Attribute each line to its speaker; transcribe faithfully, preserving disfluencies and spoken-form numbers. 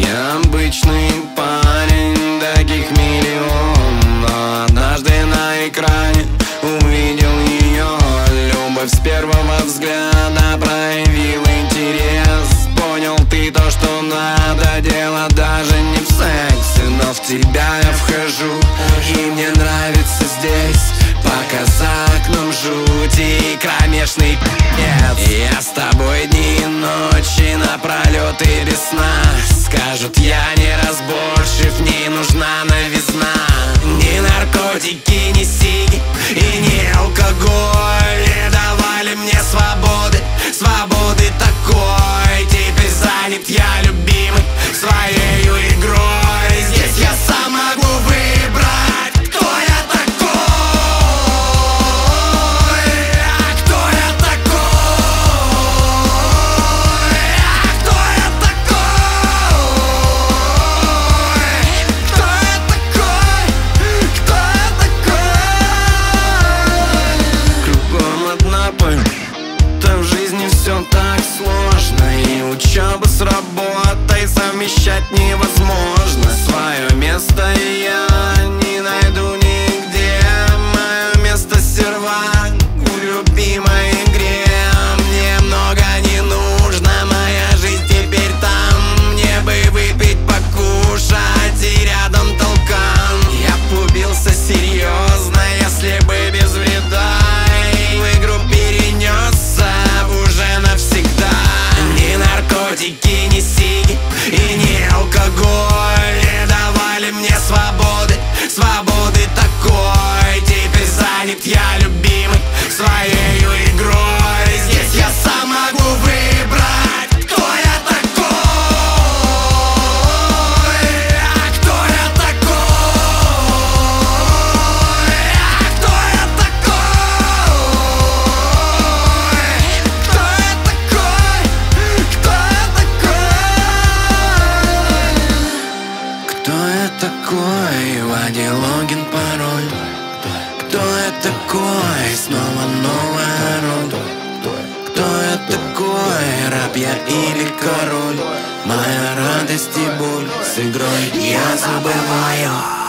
Speaker 1: Я обычный парень, таких миллион, но однажды на экране увидел ее. Любовь с первого взгляда проявил интерес. Понял ты то, что надо, дело даже не в сексе, но в тебя я вхожу, и мне нравится здесь, пока за окном жуть и кромешный пи***ц. Я с тобой дни и ночи напролет и без сна. Скажут, я не разборчив, не нужна новизна. Ни наркотики, ни сиги и ни алкоголь не давали мне свободы, свободы такой. Теперь занят я любимый своею игрой. Здесь я сам могу выбрать, кто я такой. А кто я такой? А кто я такой? Кто я такой? Кто я такой? Кругом одна пыль, да в жизни все так сложно, и учеба с работой совмещать невозможно. Свое место я не найду нигде. Мое место сервак в любимой игре. Мне много не нужно, моя жизнь теперь там. Мне бы выпить, покушать и рядом толкан. Я б убился серьезно, если бы без вреда и в игру перенесся уже навсегда. Ни наркотики, ни сиги и ни алкоголь не давали мне свободы, свободы такой. Теперь занят я любимый своею игрой. Здесь я сам могу выбрать, кто я такой. А кто я такой? А кто я такой? Кто я такой? Кто я такой? Кто я такой? Вводи логин, пароль. Кто я такой? Снова новая роль. Кто я такой? Раб я или король? Моя радость и боль с игрой я забываю.